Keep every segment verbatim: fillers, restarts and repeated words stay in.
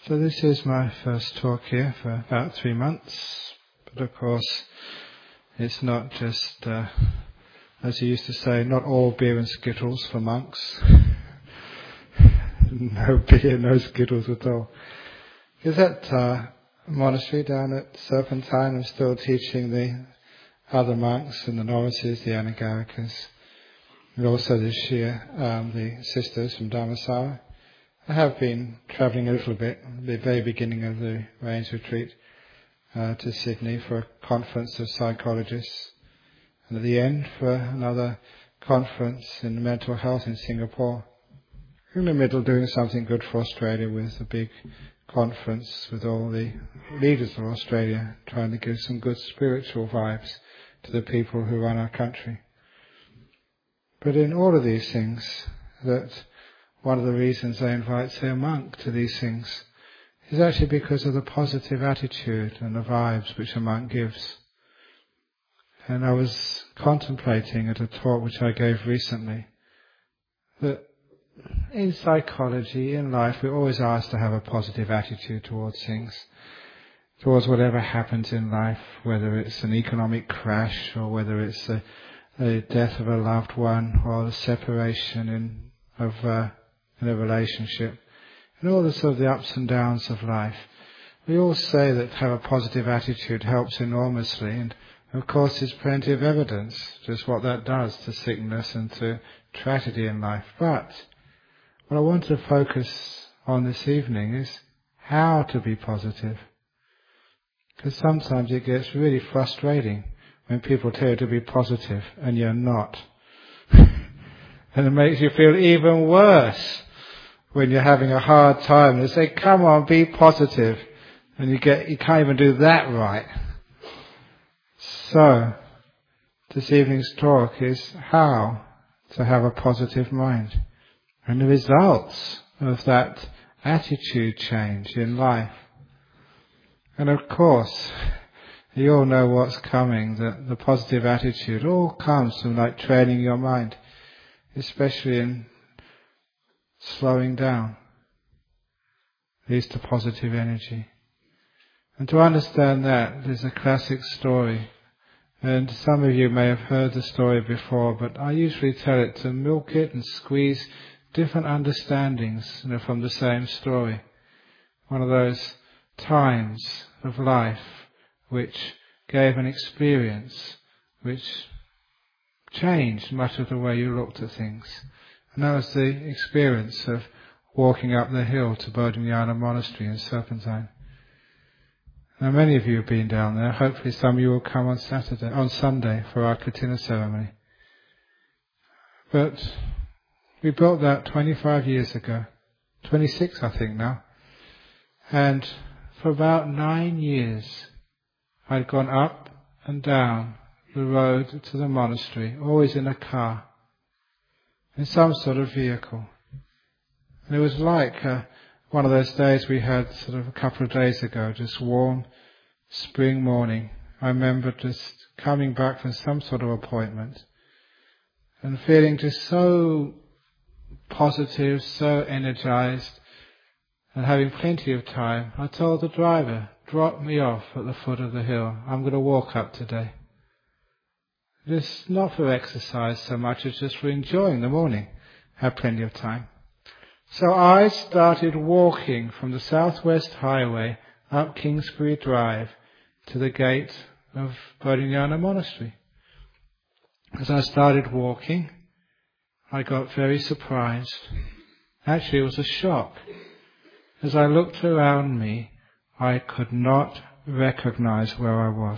So this is my first talk here for about three months, but of course it's not just, uh, as you used to say, not all beer and skittles for monks. No beer, no skittles at all. Because at uh, monastery down at Serpentine, I'm still teaching the other monks and the novices, the Anagarikas, and also this year um, the sisters from Dharmasara. I have been travelling a little bit at the very beginning of the Rains Retreat uh, to Sydney for a conference of psychologists, and at the end for another conference in mental health in Singapore. In the middle doing something good for Australia with a big conference with all the leaders of Australia, trying to give some good spiritual vibes to the people who run our country. But in all of these things, that one of the reasons they invite, say, a monk to these things is actually because of the positive attitude and the vibes which a monk gives. And I was contemplating at a talk which I gave recently that in psychology, in life, we're always asked to have a positive attitude towards things, towards whatever happens in life, whether it's an economic crash or whether it's a, a death of a loved one or the separation in, of uh, in a relationship, and all the sort of the ups and downs of life. We all say that have a positive attitude helps enormously, and of course there's plenty of evidence just what that does to sickness and to tragedy in life. But what I want to focus on this evening is how to be positive. Because sometimes it gets really frustrating when people tell you to be positive and you're not. And it makes you feel even worse when you're having a hard time. They say, come on, be positive. And you get, you can't even do that right. So, this evening's talk is how to have a positive mind. And the results of that attitude change in life. And of course, you all know what's coming, that the positive attitude all comes from like training your mind, especially in slowing down, leads to positive energy. And to understand that, there's a classic story, and some of you may have heard the story before, but I usually tell it to milk it and squeeze different understandings, you know, from the same story. One of those times of life which gave an experience which changed much of the way you looked at things. And that was the experience of walking up the hill to Bodhinyana Monastery in Serpentine. Now many of you have been down there. Hopefully some of you will come on Saturday, on Sunday for our Katina ceremony. But we built that twenty-five years ago, twenty-six I think now. And for about nine years I'd gone up and down the road to the monastery, always in a car, in some sort of vehicle. And it was like uh, one of those days we had sort of a couple of days ago, just warm spring morning. I remember just coming back from some sort of appointment and feeling just so positive, so energized, and having plenty of time. I told the driver, drop me off at the foot of the hill. I'm going to walk up today. Just not for exercise so much as just for enjoying the morning. Have plenty of time. So I started walking from the Southwest Highway up Kingsbury Drive to the gate of Bodhinyana Monastery. As I started walking, I got very surprised. Actually, it was a shock. As I looked around me, I could not recognize where I was.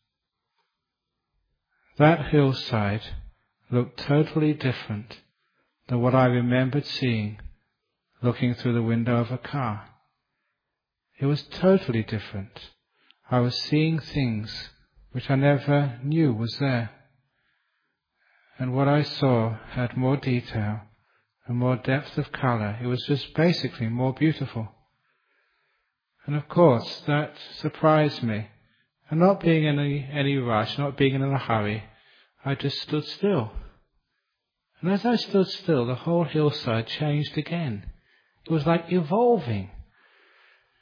That hillside looked totally different than what I remembered seeing looking through the window of a car. It was totally different. I was seeing things which I never knew was there. And what I saw had more detail and more depth of colour. It was just basically more beautiful. And of course that surprised me. And not being in any, any rush, not being in a hurry, I just stood still. And as I stood still, the whole hillside changed again. It was like evolving.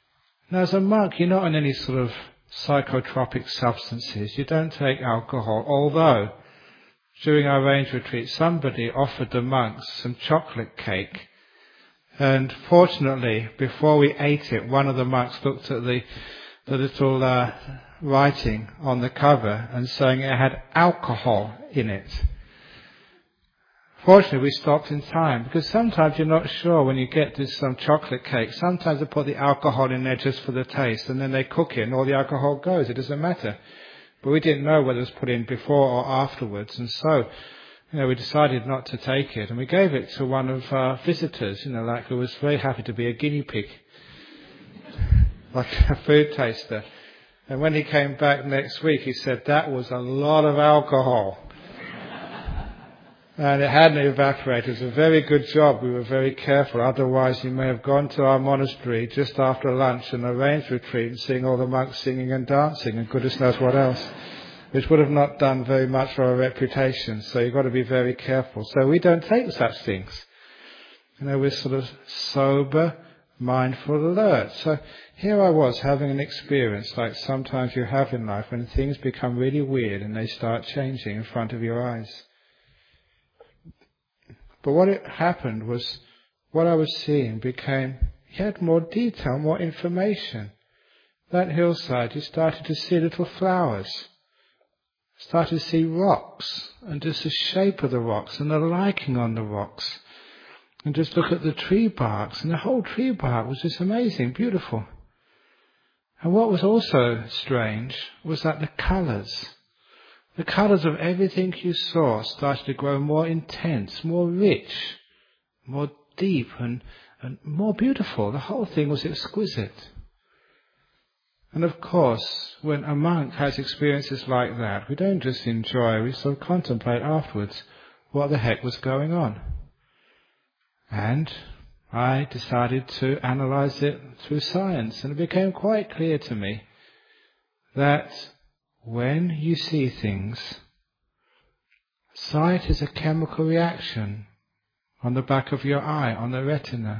Now as a monk, you're not on any sort of psychotropic substances. You don't take alcohol, although during our range retreat somebody offered the monks some chocolate cake. And fortunately, before we ate it, one of the monks looked at the, the little uh, writing on the cover and saying it had alcohol in it. Fortunately, we stopped in time, because sometimes you're not sure when you get this um, chocolate cake. Sometimes they put the alcohol in there just for the taste, and then they cook it, and all the alcohol goes. It doesn't matter. But we didn't know whether it was put in before or afterwards, and so, you know, we decided not to take it, and we gave it to one of our visitors, you know, like who was very happy to be a guinea pig, like a food taster. And when he came back next week, he said that was a lot of alcohol. And it hadn't evaporated. It was a very good job. We were very careful. Otherwise, you may have gone to our monastery just after lunch and arranged retreat and seeing all the monks singing and dancing and goodness knows what else, which would have not done very much for our reputation. So you've got to be very careful. So we don't take such things. You know, we're sort of sober, mindful, alert. So here I was having an experience like sometimes you have in life when things become really weird and they start changing in front of your eyes. But what it happened was, what I was seeing became, you had more detail, more information. That hillside, you started to see little flowers, started to see rocks, and just the shape of the rocks, and the liking on the rocks. And just look at the tree barks, and the whole tree bark was just amazing, beautiful. And what was also strange was that the colours, the colours of everything you saw started to grow more intense, more rich, more deep and, and more beautiful. The whole thing was exquisite. And of course, when a monk has experiences like that, we don't just enjoy, we sort of contemplate afterwards what the heck was going on. And I decided to analyse it through science, and it became quite clear to me that when you see things, sight is a chemical reaction on the back of your eye, on the retina.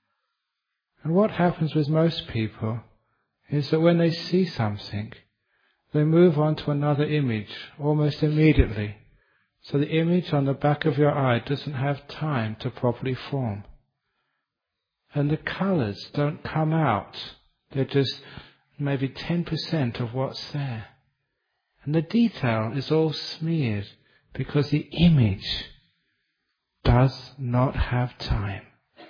And what happens with most people is that when they see something, they move on to another image almost immediately. So the image on the back of your eye doesn't have time to properly form. And the colours don't come out. They're just maybe ten percent of what's there. And the detail is all smeared because the image does not have time.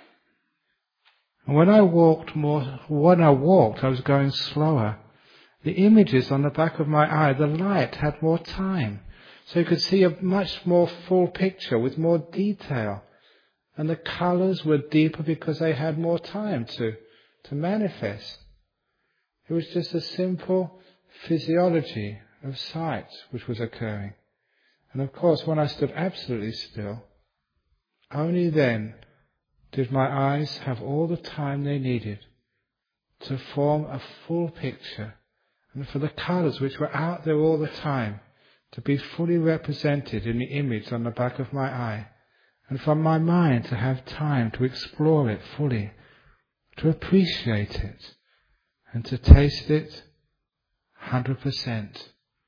And when I walked more, when I walked, I was going slower. The images on the back of my eye, the light had more time. So you could see a much more full picture with more detail. And the colours were deeper because they had more time to, to manifest. It was just a simple physiology of sight which was occurring. And of course, when I stood absolutely still, only then did my eyes have all the time they needed to form a full picture, and for the colours which were out there all the time to be fully represented in the image on the back of my eye, and for my mind to have time to explore it fully, to appreciate it, and to taste it one hundred percent.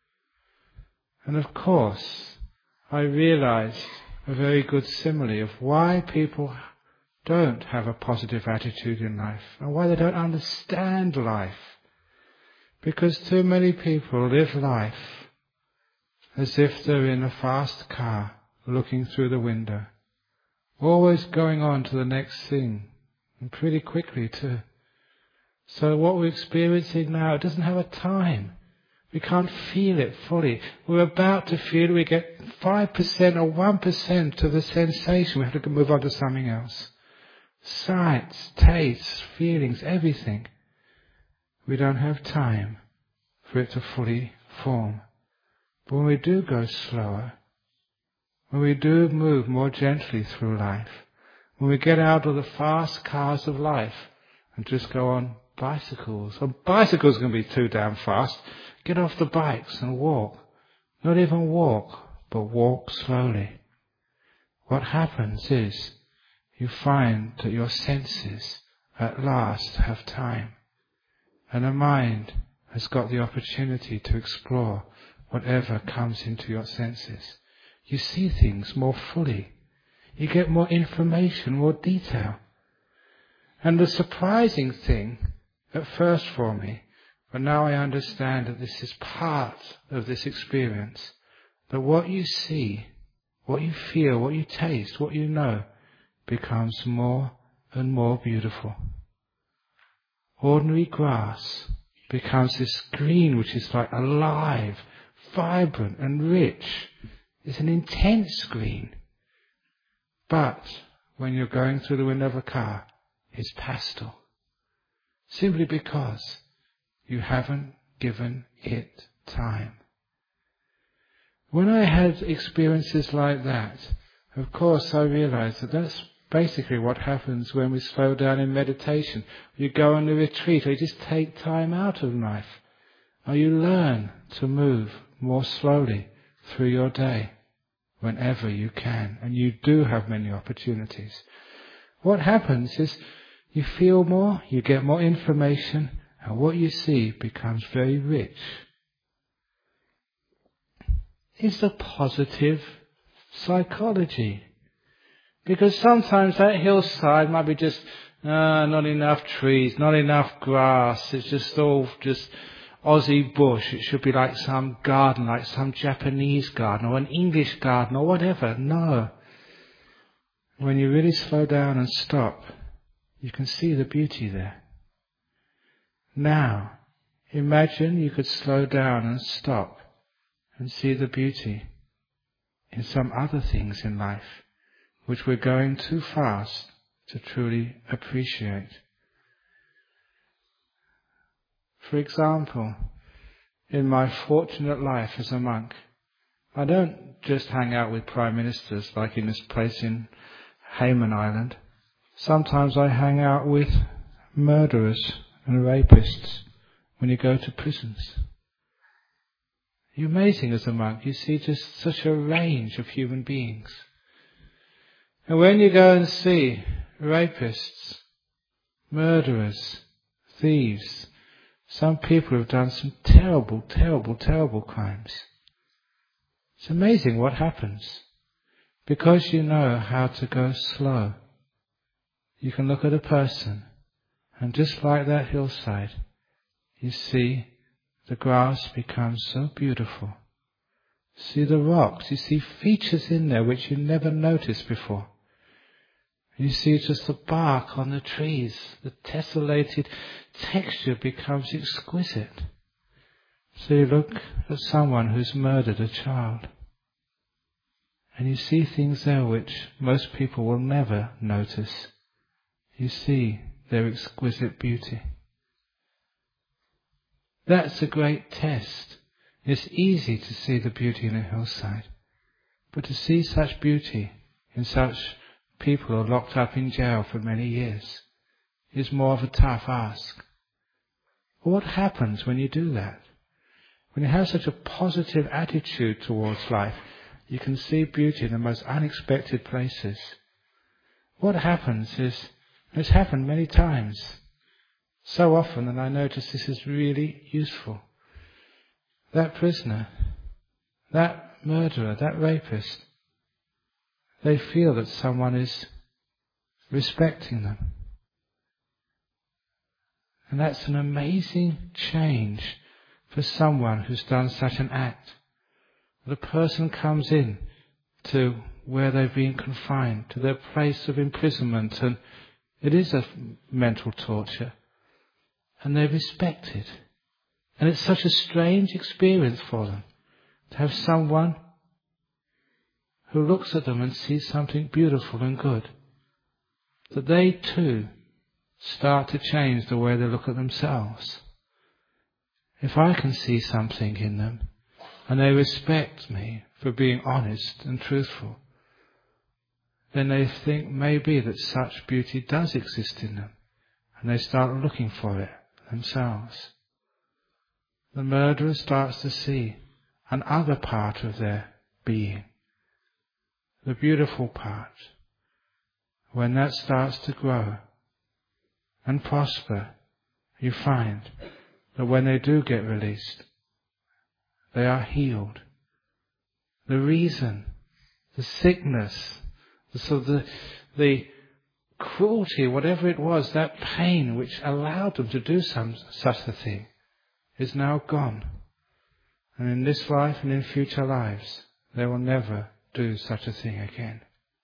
And of course, I realized a very good simile of why people don't have a positive attitude in life and why they don't understand life. Because too many people live life as if they're in a fast car looking through the window, always going on to the next thing, and pretty quickly too. So what we're experiencing now, it doesn't have a time. We can't feel it fully. We're about to feel it. We get five percent or one percent of the sensation. We have to move on to something else. Sights, tastes, feelings, everything. We don't have time for it to fully form. But when we do go slower, when we do move more gently through life, when we get out of the fast cars of life and just go on bicycles, or bicycles can be too damn fast, get off the bikes and walk. Not even walk, but walk slowly. What happens is you find that your senses at last have time. And the mind has got the opportunity to explore whatever comes into your senses. You see things more fully. You get more information, more detail. And the surprising thing, at first for me, but now I understand that this is part of this experience, that what you see, what you feel, what you taste, what you know, becomes more and more beautiful. Ordinary grass becomes this green which is like alive, vibrant and rich. It's an intense green. But when you're going through the window of a car, it's pastel. Simply because you haven't given it time. When I had experiences like that, of course I realized that that's basically what happens when we slow down in meditation. You go on a retreat, or you just take time out of life, or you learn to move more slowly through your day whenever you can, and you do have many opportunities. What happens is you feel more, you get more information, and what you see becomes very rich. It's a positive psychology. Because sometimes that hillside might be just, uh, not enough trees, not enough grass, it's just all just Aussie bush. It should be like some garden, like some Japanese garden or an English garden or whatever. No. When you really slow down and stop, you can see the beauty there. Now, imagine you could slow down and stop and see the beauty in some other things in life which we're going too fast to truly appreciate. For example, in my fortunate life as a monk, I don't just hang out with prime ministers like in this place in Hayman Island. Sometimes I hang out with murderers and rapists when you go to prisons. You're amazing as a monk. You see just such a range of human beings. And when you go and see rapists, murderers, thieves, some people have done some terrible, terrible, terrible crimes. It's amazing what happens. Because you know how to go slow, you can look at a person, and just like that hillside, you see the grass becomes so beautiful. See the rocks, you see features in there which you never noticed before. You see just the bark on the trees, the tessellated texture becomes exquisite. So you look at someone who's murdered a child, and you see things there which most people will never notice. You see their exquisite beauty. That's a great test. It's easy to see the beauty in a hillside, but to see such beauty in such people who are locked up in jail for many years is more of a tough ask. But what happens when you do that? When you have such a positive attitude towards life, you can see beauty in the most unexpected places. What happens is, it's happened many times, so often that I notice this is really useful. That prisoner, that murderer, that rapist, they feel that someone is respecting them. And that's an amazing change for someone who's done such an act. The person comes in to where they've been confined, to their place of imprisonment, and it is a mental torture, and they're respected. And it's such a strange experience for them to have someone who looks at them and sees something beautiful and good, that they too start to change the way they look at themselves. If I can see something in them, and they respect me for being honest and truthful, then they think maybe that such beauty does exist in them, and they start looking for it themselves. The murderer starts to see another part of their being, the beautiful part. When that starts to grow and prosper, you find that when they do get released, they are healed. The reason, the sickness, the sort of the, the cruelty, whatever it was, that pain which allowed them to do some such a thing, is now gone. And in this life and in future lives, they will never do such a thing again.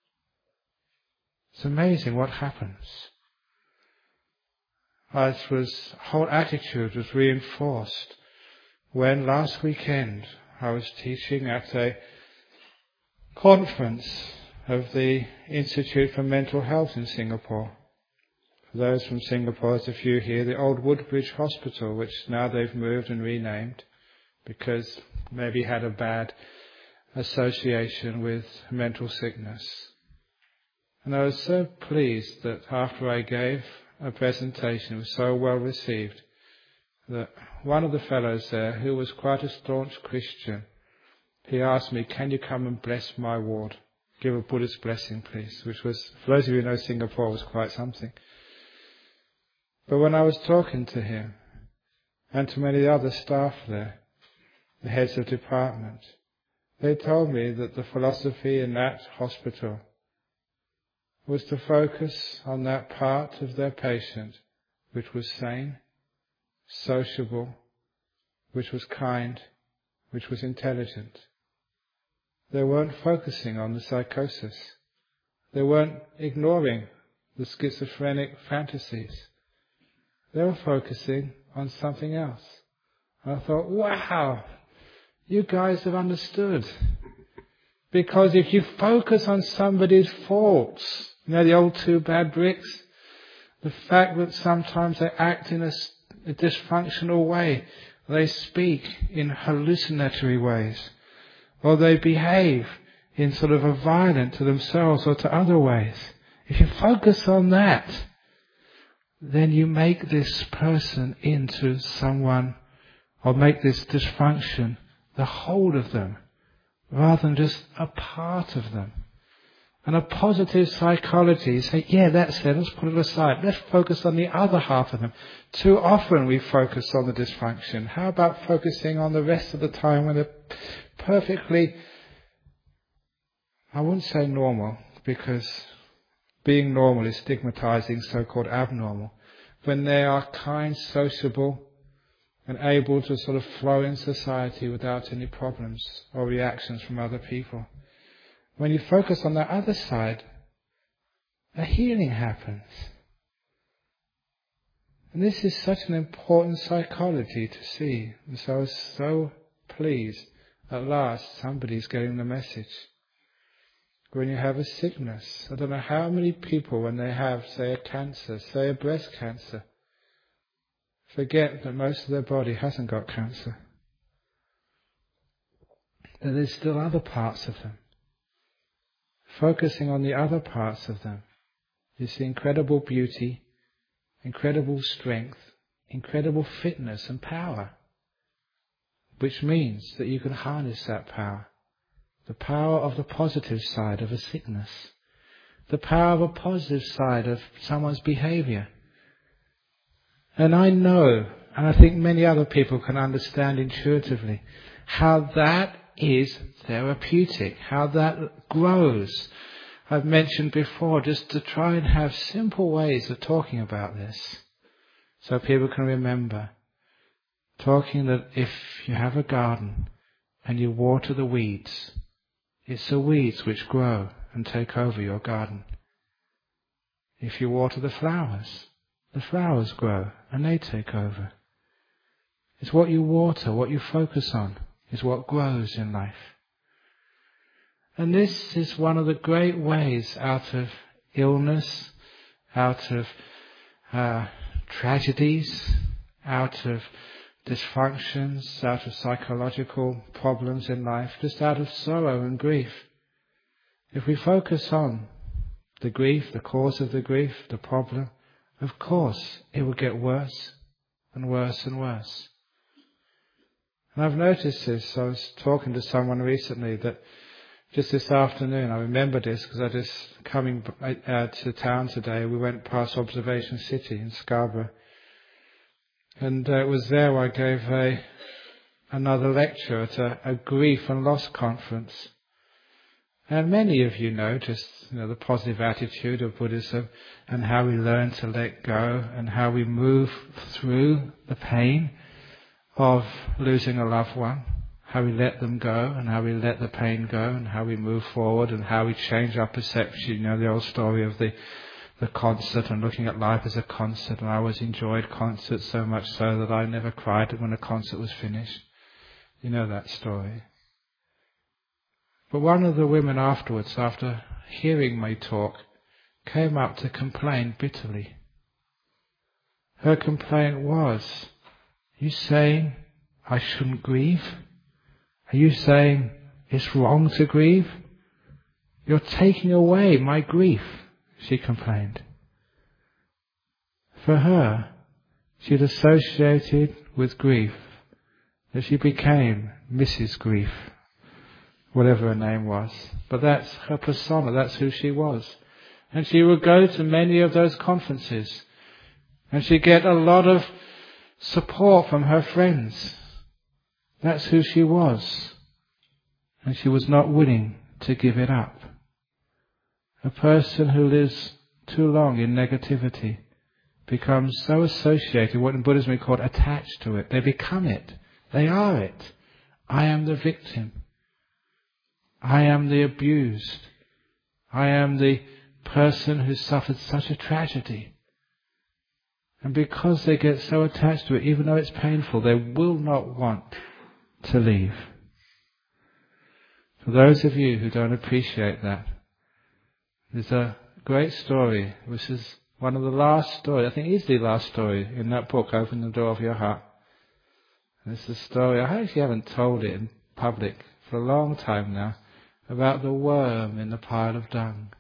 It's amazing what happens. As was, whole attitude was reinforced when last weekend I was teaching at a conference of the Institute for Mental Health in Singapore. For those from Singapore, there's a few here, the old Woodbridge Hospital, which now they've moved and renamed because maybe had a bad association with mental sickness. And I was so pleased that after I gave a presentation, it was so well received, that one of the fellows there, who was quite a staunch Christian, he asked me, "Can you come and bless my ward? Give a Buddhist blessing, please," which was, for those of you who know Singapore, was quite something. But when I was talking to him, and to many other staff there, the heads of department, they told me that the philosophy in that hospital was to focus on that part of their patient which was sane, sociable, which was kind, which was intelligent. They weren't focusing on the psychosis. They weren't ignoring the schizophrenic fantasies. They were focusing on something else. And I thought, wow, you guys have understood. Because if you focus on somebody's faults, you know the old two bad bricks? The fact that sometimes they act in a, a dysfunctional way, they speak in hallucinatory ways, or they behave in sort of a violent to themselves or to other ways. If you focus on that, then you make this person into someone, or make this dysfunction the whole of them, rather than just a part of them. And a positive psychology, you say, yeah, that's it, let's put it aside. Let's focus on the other half of them. Too often we focus on the dysfunction. How about focusing on the rest of the time when they're perfectly, I wouldn't say normal, because being normal is stigmatizing so-called abnormal. When they are kind, sociable, and able to sort of flow in society without any problems or reactions from other people. When you focus on the other side, a healing happens. And this is such an important psychology to see. And so I was so pleased at last somebody's getting the message. When you have a sickness, I don't know how many people when they have, say, a cancer, say a breast cancer, forget that most of their body hasn't got cancer. That there's still other parts of them. Focusing on the other parts of them, you see incredible beauty, incredible strength, incredible fitness and power, which means that you can harness that power. The power of the positive side of a sickness. The power of a positive side of someone's behavior. And I know, and I think many other people can understand intuitively, how that is therapeutic, how that grows. I've mentioned before, just to try and have simple ways of talking about this, so people can remember. Talking that if you have a garden and you water the weeds, it's the weeds which grow and take over your garden. If you water the flowers, the flowers grow and they take over. It's what you water, what you focus on, is what grows in life. And this is one of the great ways out of illness, out of uh, tragedies, out of dysfunctions, out of psychological problems in life, just out of sorrow and grief. If we focus on the grief, the cause of the grief, the problem, of course it will get worse and worse and worse. And I've noticed this. I was talking to someone recently that just this afternoon, I remember this because I just coming uh, to town today, we went past Observation City in Scarborough. And uh, it was there I gave a another lecture at a, a grief and loss conference. And many of you know just you know the positive attitude of Buddhism and how we learn to let go and how we move through the pain of losing a loved one, how we let them go and how we let the pain go and how we move forward and how we change our perception. You know the old story of the the concert and looking at life as a concert, and I always enjoyed concerts so much so that I never cried when a concert was finished. You know that story. But one of the women afterwards, after hearing my talk, came up to complain bitterly. Her complaint was, are you saying I shouldn't grieve? Are you saying it's wrong to grieve? You're taking away my grief, she complained. For her, she'd associated with grief that she became Missus Grief, whatever her name was. But that's her persona, that's who she was. And she would go to many of those conferences, and she'd get a lot of support from her friends. That's who she was. And she was not willing to give it up. A person who lives too long in negativity becomes so associated, what in Buddhism we call attached to it. They become it. They are it. I am the victim. I am the abused. I am the person who suffered such a tragedy. And because they get so attached to it, even though it's painful, they will not want to leave. For those of you who don't appreciate that, there's a great story, which is one of the last stories, I think it's the last story in that book, Open the Door of Your Heart. And it's a story, I actually haven't told it in public for a long time now, about the worm in the pile of dung.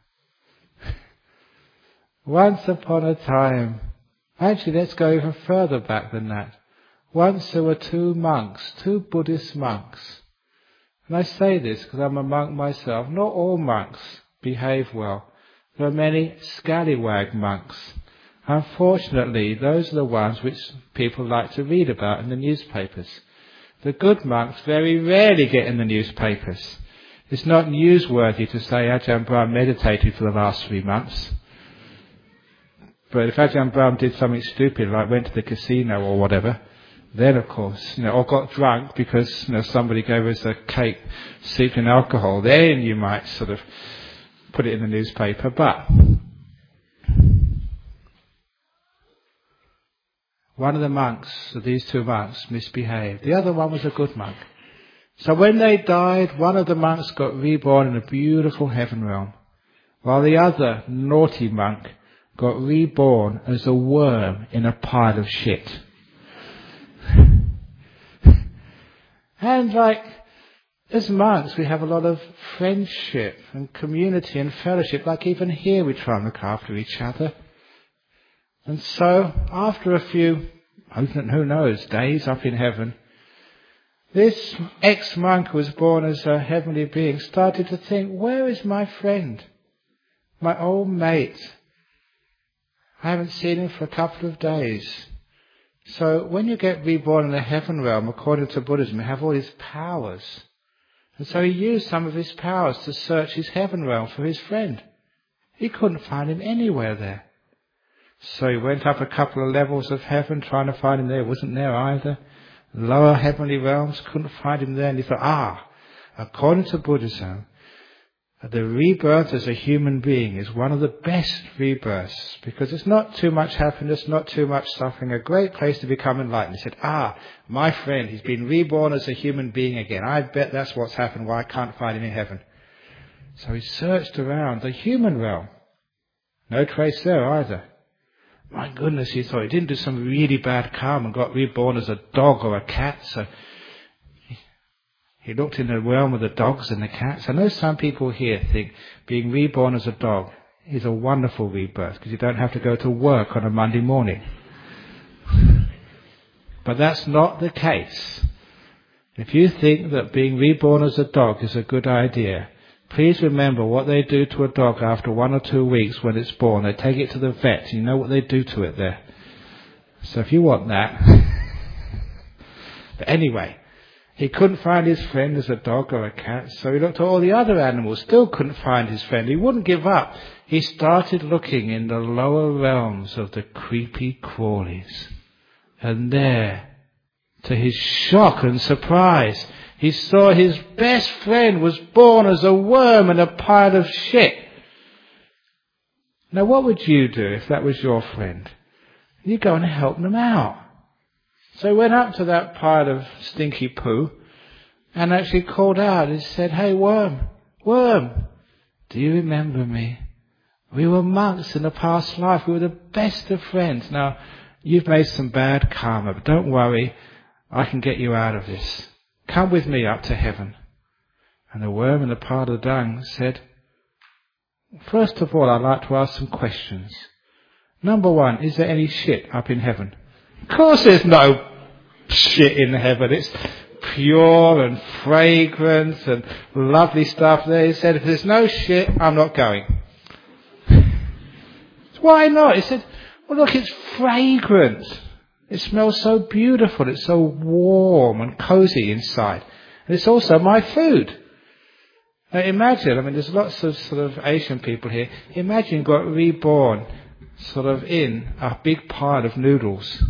Once upon a time, actually let's go even further back than that. Once there were two monks, two Buddhist monks. And I say this because I'm a monk myself. Not all monks behave well. There are many scallywag monks. Unfortunately, those are the ones which people like to read about in the newspapers. The good monks very rarely get in the newspapers. It's not newsworthy to say Ajahn Brahm meditated for the last three months. But if Ajahn Brahm did something stupid, like went to the casino or whatever, then of course, you know, or got drunk because you know somebody gave us a cake steeped in alcohol, then you might sort of put it in the newspaper. But one of the monks, of these two monks, misbehaved. The other one was a good monk. So when they died, one of the monks got reborn in a beautiful heaven realm, while the other naughty monk got reborn as a worm in a pile of shit. And like, as monks we have a lot of friendship and community and fellowship, like even here we try and look after each other. And so, after a few, who knows, days up in heaven, this ex-monk who was born as a heavenly being started to think, where is my friend? My old mate? I haven't seen him for a couple of days. So when you get reborn in the heaven realm, according to Buddhism, you have all these powers. And so he used some of his powers to search his heaven realm for his friend. He couldn't find him anywhere there. So he went up a couple of levels of heaven trying to find him there. He wasn't there either. Lower heavenly realms, couldn't find him there. And he thought, ah, according to Buddhism, the rebirth as a human being is one of the best rebirths because it's not too much happiness, not too much suffering, a great place to become enlightened. He said, ah, my friend, he's been reborn as a human being again. I bet that's what's happened, why I can't find him in heaven. So he searched around the human realm. No trace there either. My goodness, he thought, he didn't do some really bad karma and got reborn as a dog or a cat, so he looked in the realm of the dogs and the cats. I know some people here think being reborn as a dog is a wonderful rebirth because you don't have to go to work on a Monday morning. But that's not the case. If you think that being reborn as a dog is a good idea, please remember what they do to a dog after one or two weeks when it's born. They take it to the vet. You know what they do to it there. So if you want that... But anyway, he couldn't find his friend as a dog or a cat, so he looked at all the other animals, still couldn't find his friend. He wouldn't give up. He started looking in the lower realms of the creepy crawlies. And there, to his shock and surprise, he saw his best friend was born as a worm in a pile of shit. Now what would you do if that was your friend? You'd go and help them out. So he went up to that pile of stinky poo and actually called out and said, "Hey worm, worm, do you remember me? We were monks in a past life. We were the best of friends. Now, you've made some bad karma, but don't worry. I can get you out of this. Come with me up to heaven." And the worm in the pile of dung said, "First of all, I'd like to ask some questions. Number one, is there any shit up in heaven?" "Of course there's no shit in heaven. It's pure and fragrant and lovely stuff there." He said, "If there's no shit, I'm not going." "Why not?" He said, "Well, look, it's fragrant. It smells so beautiful. It's so warm and cozy inside. And it's also my food." Now imagine, I mean, there's lots of sort of Asian people here. Imagine you got reborn sort of in a big pile of noodles.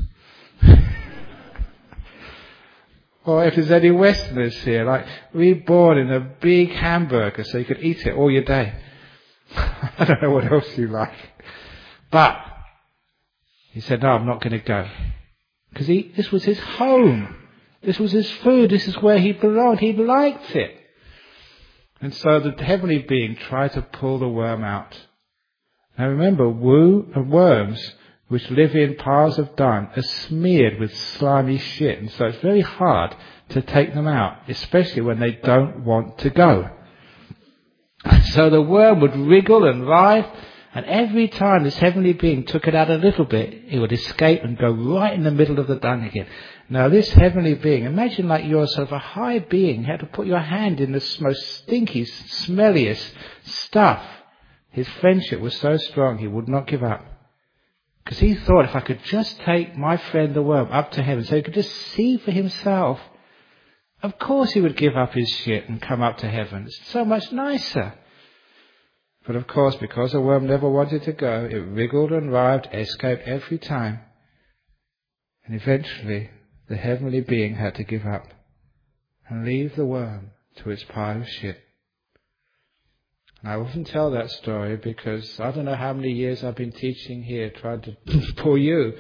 Or if there's any Westerners here, like reborn in a big hamburger so you could eat it all your day. I don't know what else you like. But he said, "No, I'm not going to go." Because he, this was his home. This was his food. This is where he belonged. He liked it. And so the heavenly being tried to pull the worm out. Now remember, woo and worms, which live in piles of dung, are smeared with slimy shit. And so it's very hard to take them out, especially when they don't want to go. So the worm would wriggle and writhe, and every time this heavenly being took it out a little bit, it would escape and go right in the middle of the dung again. Now this heavenly being, imagine like you're sort of a high being, you had to put your hand in the most stinky, smelliest stuff. His friendship was so strong he would not give up. Because he thought, if I could just take my friend the worm up to heaven so he could just see for himself, of course he would give up his shit and come up to heaven. It's so much nicer. But of course, because the worm never wanted to go, it wriggled and writhed, escaped every time. And eventually, the heavenly being had to give up and leave the worm to its pile of shit. And I often tell that story because I don't know how many years I've been teaching here, trying to pull you.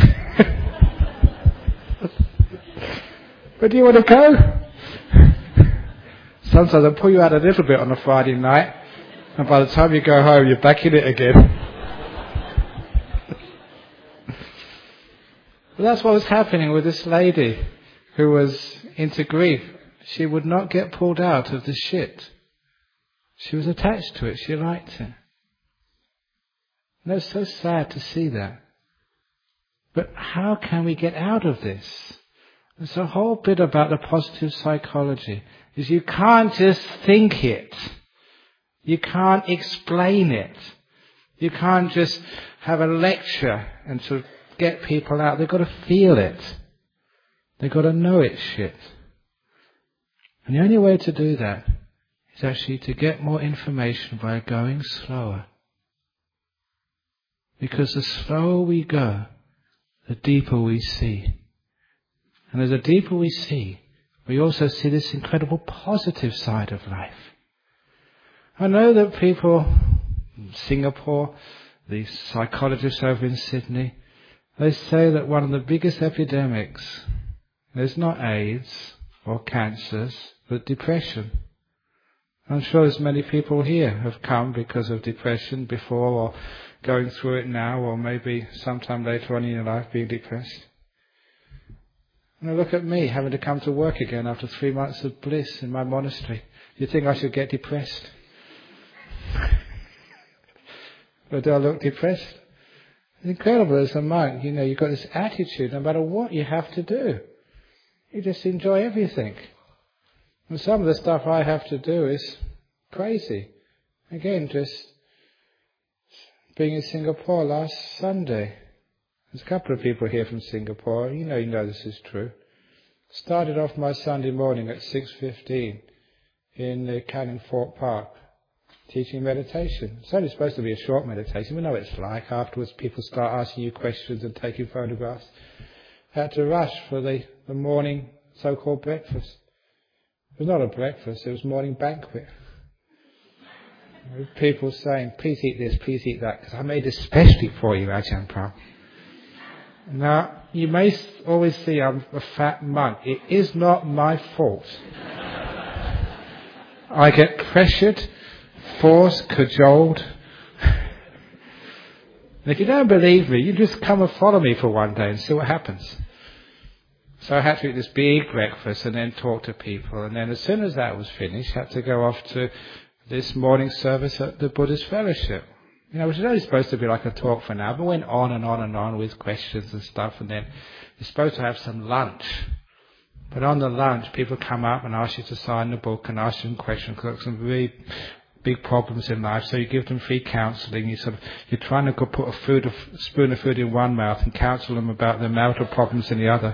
But do you want to go? Sometimes I pull you out a little bit on a Friday night, and by the time you go home, you're back in it again. But that's what was happening with this lady who was into grief. She would not get pulled out of the shit. She was attached to it. She liked it. And it's so sad to see that. But how can we get out of this? There's a whole bit about the positive psychology. Is you can't just think it. You can't explain it. You can't just have a lecture and sort of get people out. They've got to feel it. They've got to know it's shit. And the only way to do that is actually to get more information by going slower. Because the slower we go, the deeper we see. And as the deeper we see, we also see this incredible positive side of life. I know that people in Singapore, the psychologists over in Sydney, they say that one of the biggest epidemics is not AIDS or cancers, but depression. I'm sure as many people here have come because of depression before, or going through it now, or maybe sometime later on in your life being depressed. And look at me, having to come to work again after three months of bliss in my monastery. Do you think I should get depressed? But do I look depressed? It's incredible as a monk, you know, you've got this attitude, no matter what you have to do. You just enjoy everything. And some of the stuff I have to do is crazy. Again, just being in Singapore last Sunday. There's a couple of people here from Singapore. You know, you know this is true. Started off my Sunday morning at six fifteen in the Canningford Park, teaching meditation. It's only supposed to be a short meditation. We know what it's like. Afterwards people start asking you questions and taking photographs. Had to rush for the, the morning so-called breakfast. It was not a breakfast, it was morning banquet. With people saying, please eat this, please eat that, because I made this specially for you, Ajahn Brahm. Now, you may always see I'm a fat monk. It is not my fault. I get pressured, forced, cajoled. And if you don't believe me, you just come and follow me for one day and see what happens. So I had to eat this big breakfast and then talk to people. And then as soon as that was finished, I had to go off to this morning service at the Buddhist Fellowship. You know, which is only supposed to be like a talk for an hour, but went on and on and on with questions and stuff, and then you're supposed to have some lunch. But on the lunch, people come up and ask you to sign the book and ask them questions, because there's some really big problems in life, so you give them free counselling. You sort of, you're trying to go put a food, a spoon of food in one mouth and counsel them about their marital problems in the other.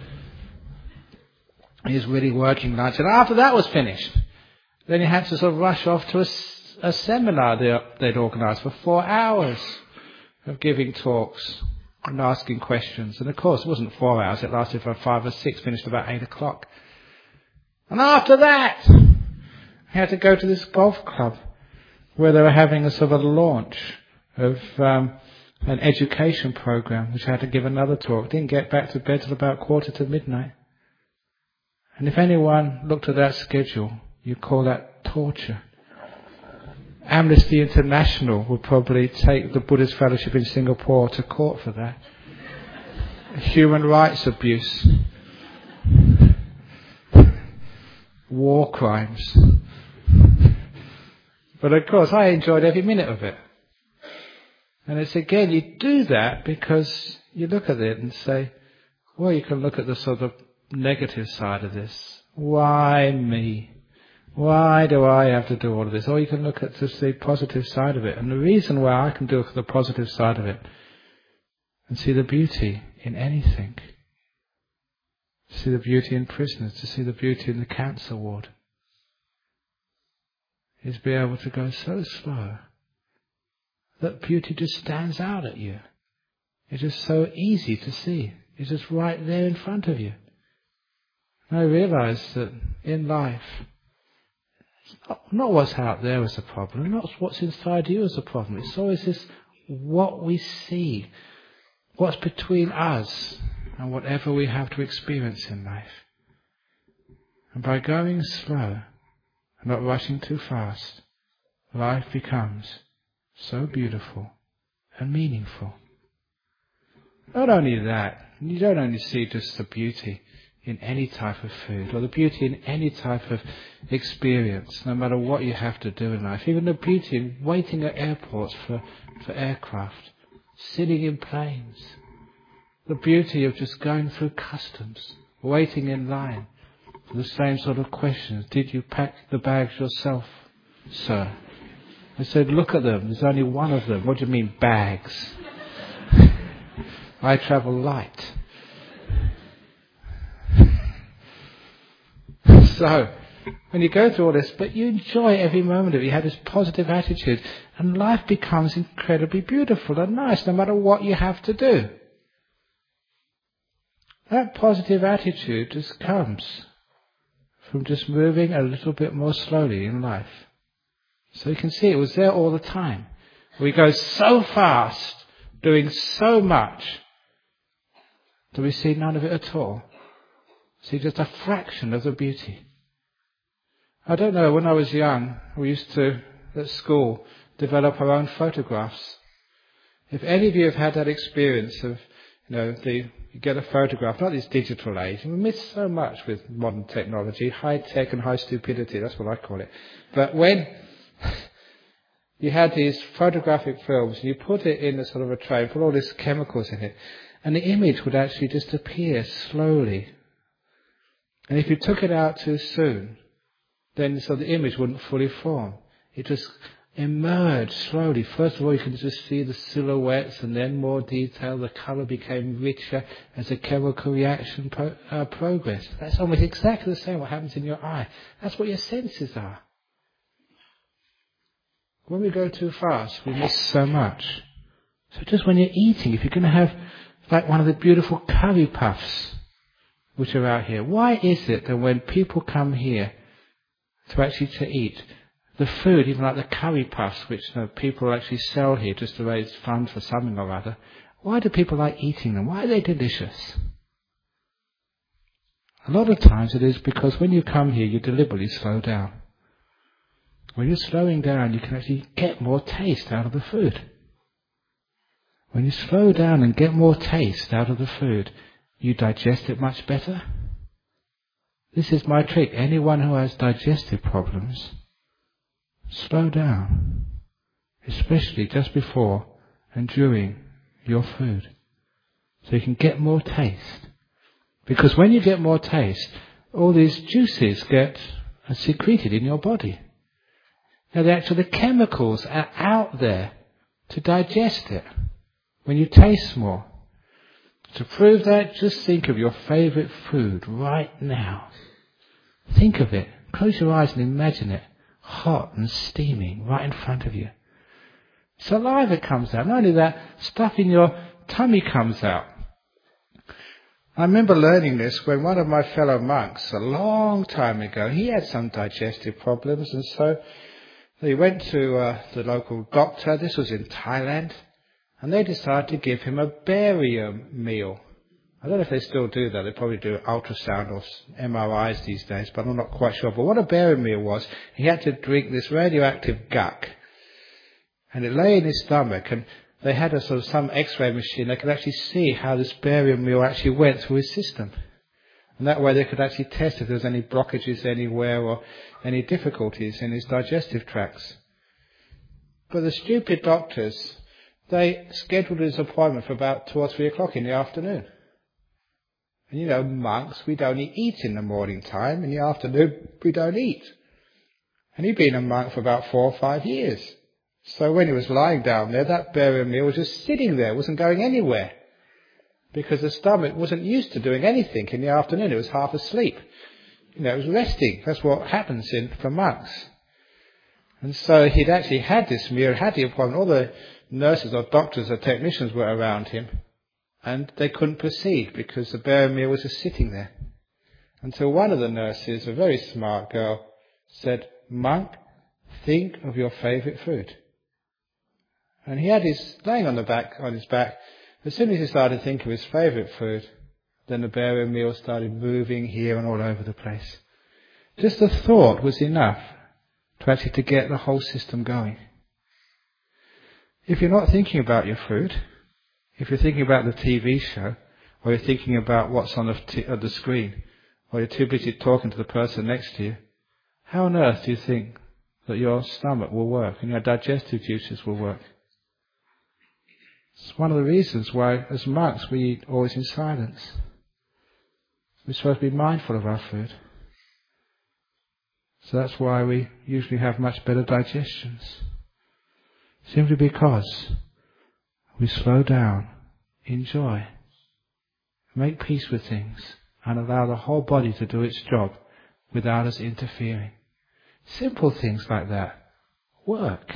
He's really working lunch. And after that was finished, then you had to sort of rush off to a a seminar they, they'd organised for four hours of giving talks and asking questions. And of course, it wasn't four hours, it lasted for five or six, finished about eight o'clock. And after that, I had to go to this golf club where they were having a sort of a launch of um, an education program, which I had to give another talk. Didn't get back to bed till about quarter to midnight. And if anyone looked at that schedule, you'd call that torture. Amnesty International would probably take the Buddhist Fellowship in Singapore to court for that. Human rights abuse. War crimes. But of course, I enjoyed every minute of it. And it's again, you do that because you look at it and say, well, you can look at the sort of negative side of this. Why me? Why do I have to do all of this? Or you can look at just the positive side of it. And the reason why I can do the positive side of it and see the beauty in anything, to see the beauty in prisoners, to see the beauty in the cancer ward, is be able to go so slow that beauty just stands out at you. It's just so easy to see. It's just right there in front of you. And I realise that in life, Not, not what's out there is a problem, not what's inside you is a problem. It's always this, what we see, what's between us and whatever we have to experience in life. And by going slow and not rushing too fast, life becomes so beautiful and meaningful. Not only that, you don't only see just the beauty in any type of food, or the beauty in any type of experience, no matter what you have to do in life. Even the beauty in waiting at airports for, for aircraft, sitting in planes. The beauty of just going through customs, waiting in line for the same sort of questions. Did you pack the bags yourself, sir? I said, look at them, there's only one of them. What do you mean, bags? I travel light. So, when you go through all this, but you enjoy every moment of it, you have this positive attitude, and life becomes incredibly beautiful and nice, no matter what you have to do. That positive attitude just comes from just moving a little bit more slowly in life. So you can see it was there all the time. We go so fast, doing so much, that we see none of it at all. See just a fraction of the beauty. I don't know, when I was young, we used to, at school, develop our own photographs. If any of you have had that experience of, you know, the, you get a photograph, not this digital age, and we miss so much with modern technology, high tech and high stupidity, that's what I call it. But when you had these photographic films, and you put it in a sort of a tray, put all these chemicals in it, and the image would actually just appear slowly. And if you took it out too soon, then so the image wouldn't fully form. It just emerged slowly. First of all, you could just see the silhouettes, and then more detail. The colour became richer as the chemical reaction pro- uh, progressed. That's almost exactly the same what happens in your eye. That's what your senses are. When we go too fast, we miss so much. So just when you're eating, if you're going to have like one of the beautiful curry puffs which are out here, why is it that when people come here to actually to eat, the food, even like the curry puffs, which you know, people actually sell here just to raise funds for something or other, why do people like eating them? Why are they delicious? A lot of times it is because when you come here, you deliberately slow down. When you're slowing down, you can actually get more taste out of the food. When you slow down and get more taste out of the food, you digest it much better. This is my trick. Anyone who has digestive problems, slow down, especially just before and during your food, so you can get more taste. Because when you get more taste, all these juices get secreted in your body. Now, the actual the chemicals are out there to digest it when you taste more. To prove that, just think of your favourite food right now. Think of it. Close your eyes and imagine it. Hot and steaming right in front of you. Saliva comes out. Not only that, stuff in your tummy comes out. I remember learning this when one of my fellow monks, a long time ago, he had some digestive problems, and so he went to uh, the local doctor. This was in Thailand, and they decided to give him a barium meal. I don't know if they still do that. They probably do ultrasound or M R Is these days, but I'm not quite sure. But what a barium meal was, he had to drink this radioactive gunk, and it lay in his stomach, and they had a sort of some X-ray machine. They could actually see how this barium meal actually went through his system. And that way they could actually test if there was any blockages anywhere or any difficulties in his digestive tracts. But the stupid doctors, they scheduled his appointment for about two or three o'clock in the afternoon. And you know, monks, we don't eat in the morning time. In the afternoon, we don't eat. And he'd been a monk for about four or five years. So when he was lying down there, that barium meal was just sitting there, wasn't going anywhere. Because the stomach wasn't used to doing anything in the afternoon. It was half asleep. You know, it was resting. That's what happens in for monks. And so he'd actually had this meal, had the appointment. All the nurses or doctors or technicians were around him. And they couldn't proceed because the barium meal was just sitting there. Until one of the nurses, a very smart girl, said, "Monk, think of your favourite food." And he had his, laying on the back, on his back, as soon as he started thinking of his favourite food, then the barium meal started moving here and all over the place. Just the thought was enough to actually to get the whole system going. If you're not thinking about your food, if you're thinking about the T V show, or you're thinking about what's on the, t- on the screen, or you're too busy talking to the person next to you, how on earth do you think that your stomach will work and your digestive juices will work? It's one of the reasons why, as monks, we eat always in silence. We're supposed to be mindful of our food. So that's why we usually have much better digestions. Simply because we slow down, enjoy, make peace with things, and allow the whole body to do its job without us interfering. Simple things like that work.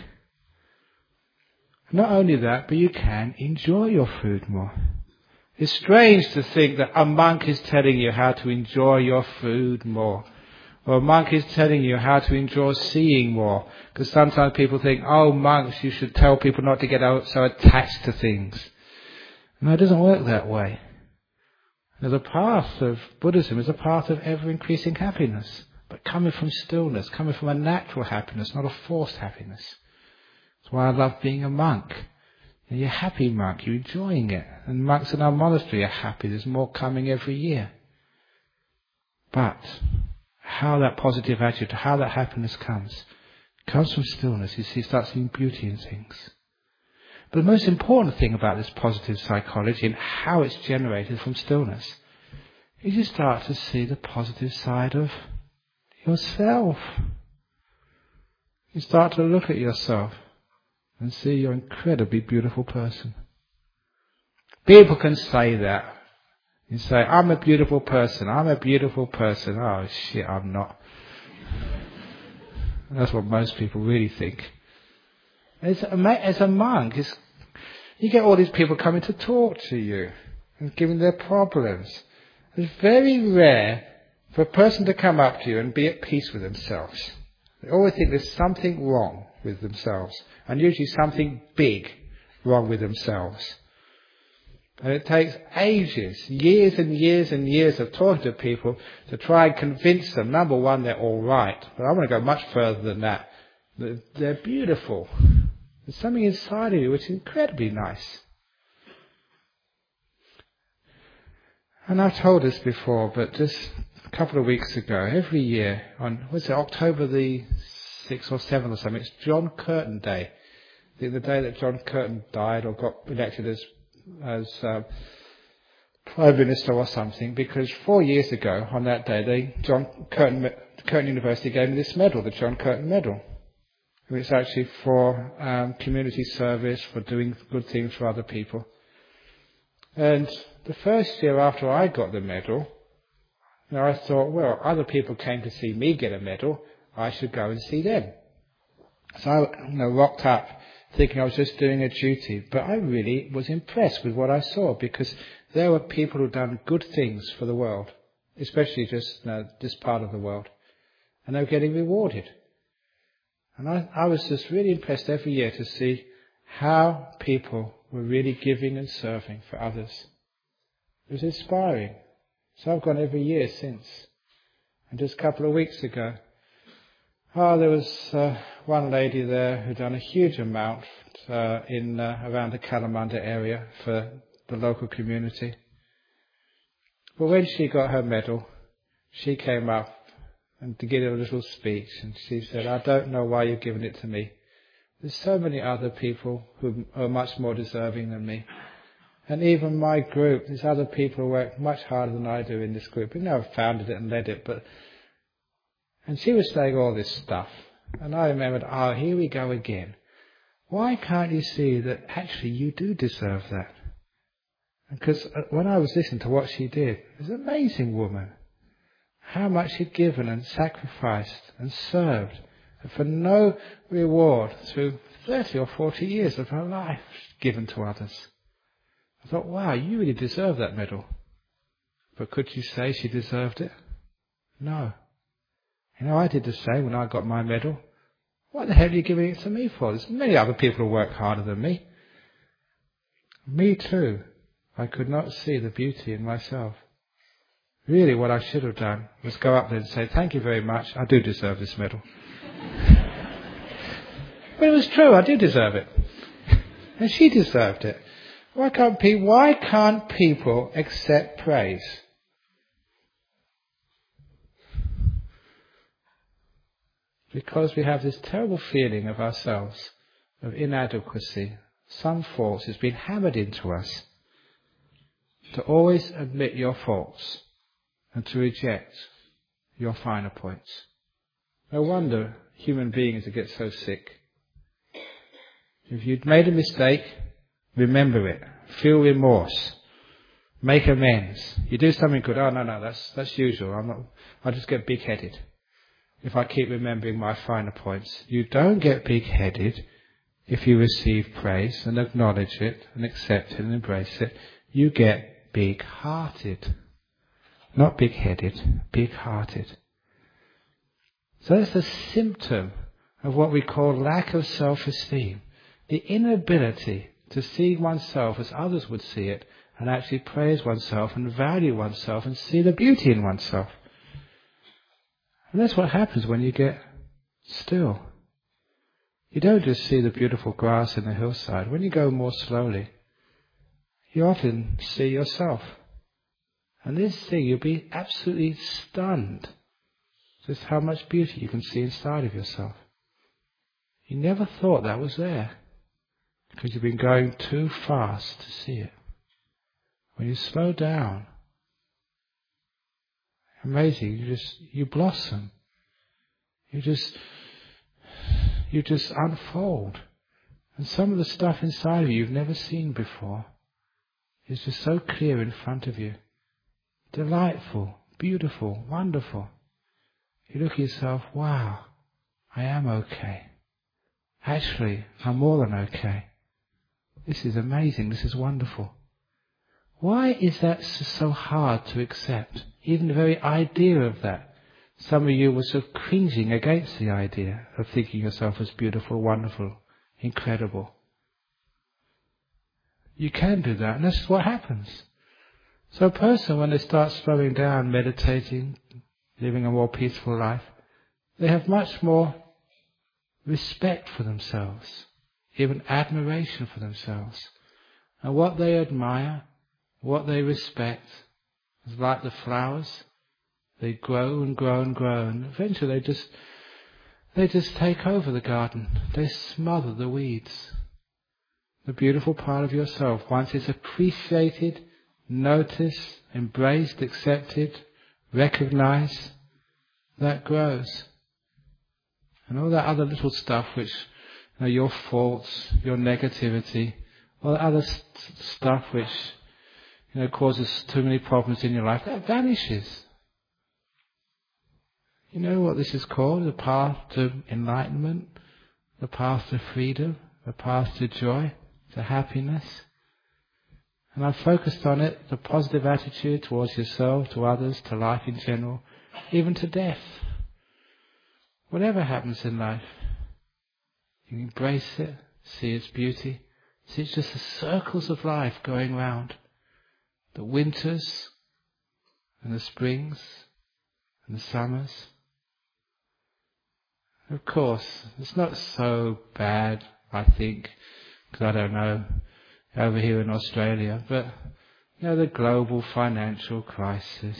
Not only that, but you can enjoy your food more. It's strange to think that a monk is telling you how to enjoy your food more. Or a monk is telling you how to enjoy seeing more. Because sometimes people think, oh, monks, you should tell people not to get so attached to things. No, it doesn't work that way. The path of Buddhism is a path of ever-increasing happiness, but coming from stillness, coming from a natural happiness, not a forced happiness. That's why I love being a monk. And you're a happy monk, you're enjoying it. And monks in our monastery are happy, there's more coming every year. But how that positive attitude, how that happiness comes, comes from stillness. You see, you start seeing beauty in things. But the most important thing about this positive psychology and how it's generated from stillness is you start to see the positive side of yourself. you start to look at yourself and see you're an incredibly beautiful person. People can say that. You say, I'm a beautiful person, I'm a beautiful person. Oh shit, I'm not. That's what most people really think. As a, as a monk, it's, you get all these people coming to talk to you and giving their problems. It's very rare for a person to come up to you and be at peace with themselves. They always think there's something wrong with themselves, and usually something big wrong with themselves. And it takes ages, years and years and years of talking to people to try and convince them, number one, they're all right. But I want to go much further than that. They're beautiful. There's something inside of you which is incredibly nice. And I've told this before, but just a couple of weeks ago, every year, on, what's it, October the sixth or seventh or something, it's John Curtin Day. I think the day that John Curtin died or got elected as as uh, Prime Minister or something, because four years ago on that day, they, John Curtin, Curtin University gave me this medal, the John Curtin Medal. It's actually for um, community service, for doing good things for other people. And the first year after I got the medal, you know, I thought, well, other people came to see me get a medal, I should go and see them. So I you know, rocked up thinking I was just doing a duty, but I really was impressed with what I saw, because there were people who'd done good things for the world, especially just you know, this part of the world, and they were getting rewarded. And I, I was just really impressed every year to see how people were really giving and serving for others. It was inspiring. So I've gone every year since. And just a couple of weeks ago, oh, there was uh, one lady there who'd done a huge amount uh, in uh, around the Kalamunda area for the local community. But when she got her medal, she came up and to give a little speech, and she said, I don't know why you've given it to me. There's so many other people who are much more deserving than me. And even my group, there's other people who work much harder than I do in this group. We never founded it and led it, but... And she was saying all this stuff. And I remembered, oh, here we go again. Why can't you see that actually you do deserve that? Because when I was listening to what she did, it was an amazing woman. How much she'd given and sacrificed and served, and for no reward through thirty or forty years of her life given to others. I thought, wow, you really deserve that medal. But could you say she deserved it? No. You know, I did the same when I got my medal. What the hell are you giving it to me for? There's many other people who work harder than me. Me too. I could not see the beauty in myself. Really, what I should have done was go up there and say, thank you very much, I do deserve this medal. But it was true, I do deserve it. And she deserved it. Why can't people, why can't people accept praise? Because we have this terrible feeling of ourselves, of inadequacy. Some faults has been hammered into us. To always admit your faults and to reject your finer points. No wonder human beings get so sick. If you'd made a mistake, remember it. Feel remorse. Make amends. You do something good. Oh, no, no, that's that's usual. I'm not. I just get big-headed if I keep remembering my finer points. You don't get big-headed if you receive praise and acknowledge it and accept it and embrace it. You get big-hearted. Not big-headed, big-hearted. So that's a symptom of what we call lack of self-esteem. The inability to see oneself as others would see it and actually praise oneself and value oneself and see the beauty in oneself. And that's what happens when you get still. You don't just see the beautiful grass in the hillside. When you go more slowly, you often see yourself. And this thing, you'll be absolutely stunned just how much beauty you can see inside of yourself. You never thought that was there because you've been going too fast to see it. When you slow down, amazing, you just, you blossom. You just, you just unfold. And some of the stuff inside of you you've never seen before is just so clear in front of you. Delightful, beautiful, wonderful. You look at yourself, wow, I am okay. Actually, I'm more than okay. This is amazing, this is wonderful. Why is that so hard to accept? Even the very idea of that. Some of you were sort of cringing against the idea of thinking yourself as beautiful, wonderful, incredible. You can do that, and this is what happens. So a person, when they start slowing down, meditating, living a more peaceful life, they have much more respect for themselves, even admiration for themselves. And what they admire, what they respect, is like the flowers. They grow and grow and grow, and eventually they just they just take over the garden. They smother the weeds. The beautiful part of yourself, once it's appreciated, noticed, embraced, accepted, recognized, that grows. And all that other little stuff which, you know, your faults, your negativity, all that other st- stuff which, you know, causes too many problems in your life, that vanishes. You know what this is called? The path to enlightenment, the path to freedom, the path to joy, to happiness. And I've focused on it, the positive attitude towards yourself, to others, to life in general, even to death. Whatever happens in life, you embrace it, see its beauty, see it's just the circles of life going round. The winters, and the springs, and the summers. Of course, it's not so bad, I think, because I don't know, over here in Australia, but, you know, the global financial crisis.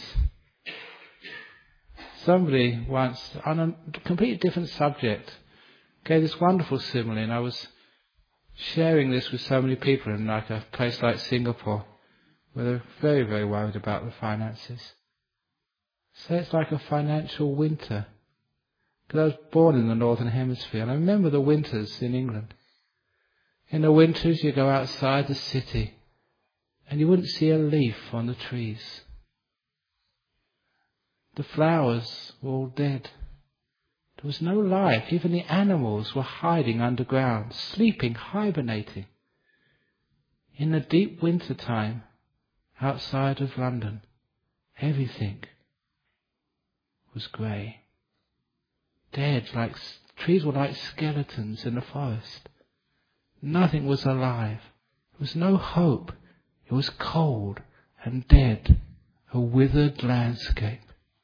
Somebody once, on a completely different subject, gave this wonderful simile, and I was sharing this with so many people in like a place like Singapore, where they're very, very worried about the finances. So it's like a financial winter. Because I was born in the Northern Hemisphere, and I remember the winters in England. In the winters you go outside the city, and you wouldn't see a leaf on the trees. The flowers were all dead. There was no life. Even the animals were hiding underground, sleeping, hibernating. In the deep winter time, outside of London, everything was grey. Dead, like trees were like skeletons in the forest. Nothing was alive. There was no hope. It was cold and dead, a withered landscape,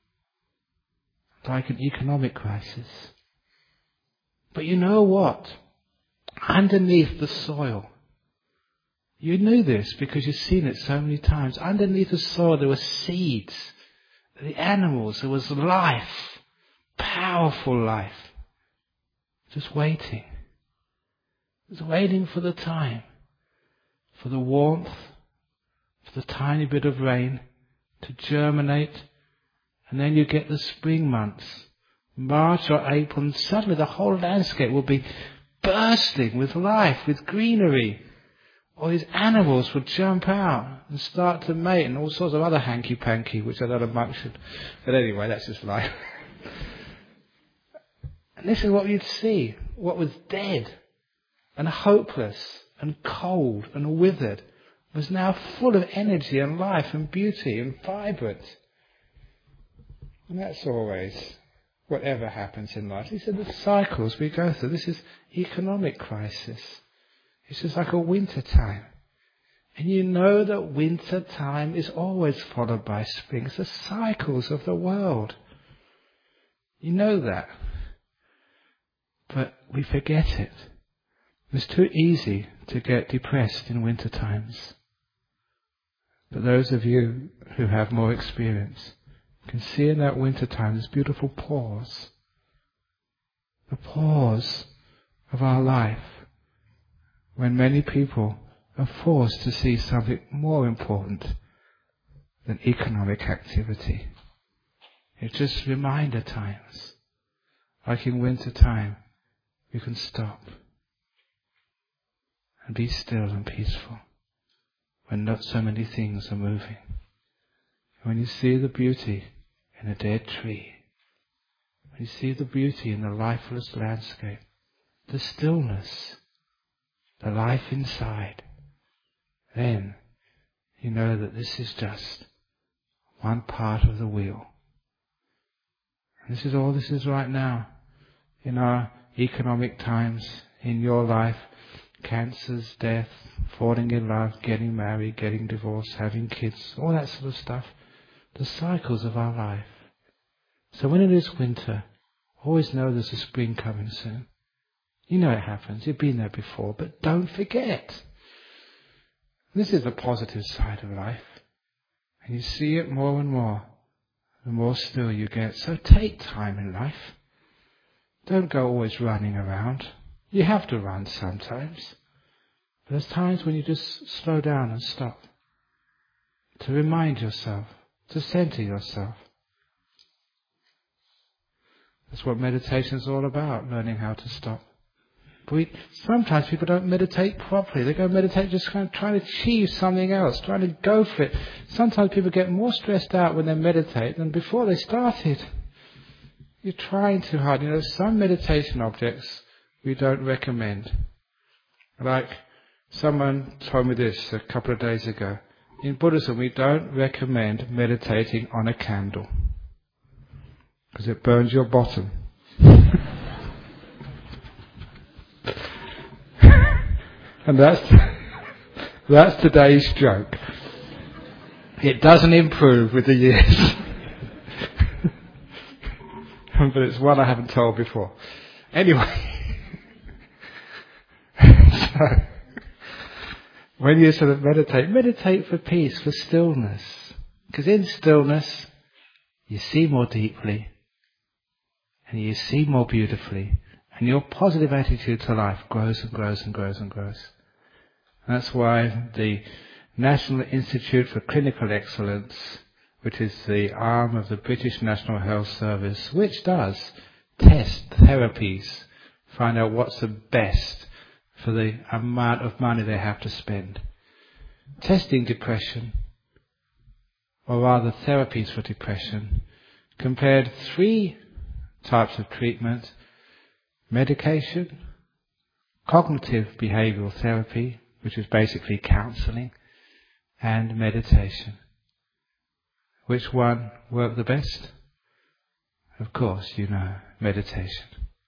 like an economic crisis. But you know what? Underneath the soil, you knew this because you've seen it so many times. Underneath the soil there were seeds. The animals, there was life, powerful life, just waiting. Just waiting for the time, for the warmth, for the tiny bit of rain to germinate, and then you get the spring months, March or April, and suddenly the whole landscape will be bursting with life, with greenery. All these animals would jump out and start to mate, and all sorts of other hanky-panky, which I don't know much. But anyway, that's just life. And this is what you'd see, what was dead and hopeless and cold and withered was now full of energy and life and beauty and vibrant. And that's always, whatever happens in life, these are the cycles we go through. This is economic crisis. It's just like a winter time. And you know that winter time is always followed by spring. It's the cycles of the world. You know that. But we forget it. It's too easy to get depressed in winter times. But those of you who have more experience can see in that winter time this beautiful pause. The pause of our life when many people are forced to see something more important than economic activity. It's just reminder times, like in winter time, you can stop and be still and peaceful when not so many things are moving. When you see the beauty in a dead tree, when you see the beauty in the lifeless landscape, the stillness, the life inside, then you know that this is just one part of the wheel. And this is all this is right now. In our economic times, in your life, cancers, death, falling in love, getting married, getting divorced, having kids, all that sort of stuff. The cycles of our life. So when it is winter, always know there's a spring coming soon. You know it happens. You've been there before, but don't forget. This is the positive side of life. And you see it more and more, the more still you get. So take time in life. Don't go always running around. You have to run sometimes. But there's times when you just slow down and stop. To remind yourself, to center yourself. That's what meditation is all about, learning how to stop. But we, sometimes people don't meditate properly. They go meditate just kind of trying to achieve something else, trying to go for it. Sometimes people get more stressed out when they meditate than before they started. You're trying too hard. You know, some meditation objects we don't recommend. Like someone told me this a couple of days ago. In Buddhism, we don't recommend meditating on a candle because it burns your bottom. And that's that's today's joke. It doesn't improve with the years. But it's one I haven't told before. Anyway. So, when you sort of meditate, meditate for peace, for stillness. Because in stillness, you see more deeply, and you see more beautifully, and your positive attitude to life grows and grows and grows and grows. And that's why the National Institute for Clinical Excellence, which is the arm of the British National Health Service, which does test therapies, find out what's the best for the amount of money they have to spend. Testing depression, or rather therapies for depression, compared three types of treatment: medication, cognitive behavioral therapy, which is basically counselling, and meditation. Which one worked the best? Of course, you know, meditation.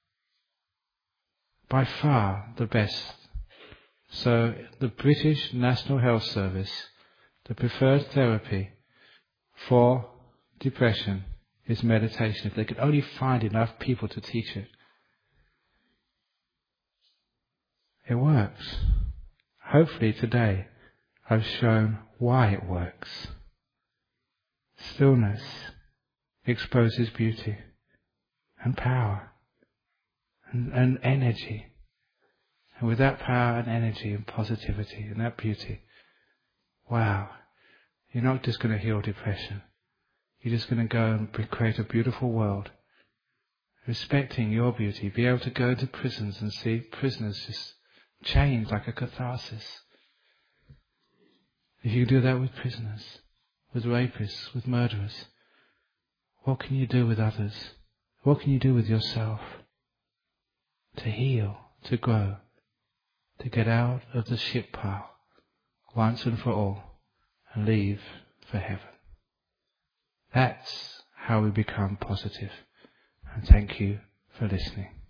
By far the best. So the British National Health Service, the preferred therapy for depression is meditation, if they could only find enough people to teach it. It works. Hopefully today I've shown why it works. Stillness exposes beauty and power and, and energy. And with that power and energy and positivity and that beauty, wow, you're not just going to heal depression. You're just going to go and create a beautiful world, respecting your beauty. Be able to go into prisons and see prisoners just change like a catharsis. If you do that with prisoners, with rapists, with murderers, what can you do with others? What can you do with yourself? To heal, to grow, to get out of the shit pile once and for all and leave for heaven. That's how we become positive. And thank you for listening.